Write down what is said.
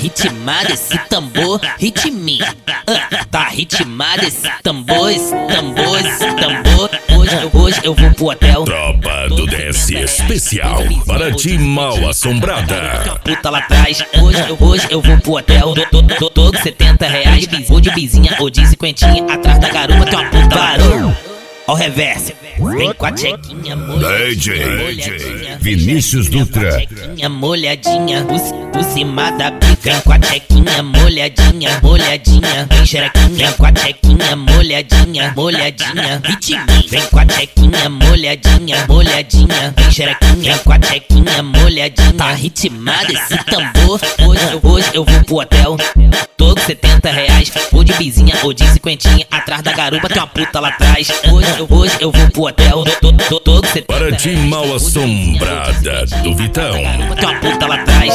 ritmado esse tambor, ritminha. Tá ritmado esse tambor, esse tambor, esse tambor. Hoje eu vou pro hotel. Tropa do DS especial para ti mal assombrada. Puta lá atrás. Hoje eu vou pro hotel. Tô com R$70. Vou de bizinha ou de cinquentinha. Atrás da garupa tem uma puta. Parou. Ó o reverso. Vem com a tchequinha molhadinha. Vinícius Dutra. Tchequinha molhadinha. Por cima da bica. Vem com a tchequinha molhadinha. Vem xerequinha. Vem com a tchequinha molhadinha. Ritminho. Vem com a tchequinha molhadinha. Vem xerequinha. Vem com a tchequinha molhadinha. Tá ritmado esse tambor. Hoje eu vou pro hotel. Tô com R$70. Vou de bizinha ou de cinquentinha. Atrás da garupa tem uma puta lá atrás. Hoje eu vou pro hotel. Tô com R$70. Para ti mal assombrada do Vitão. Tem uma puta lá atrás.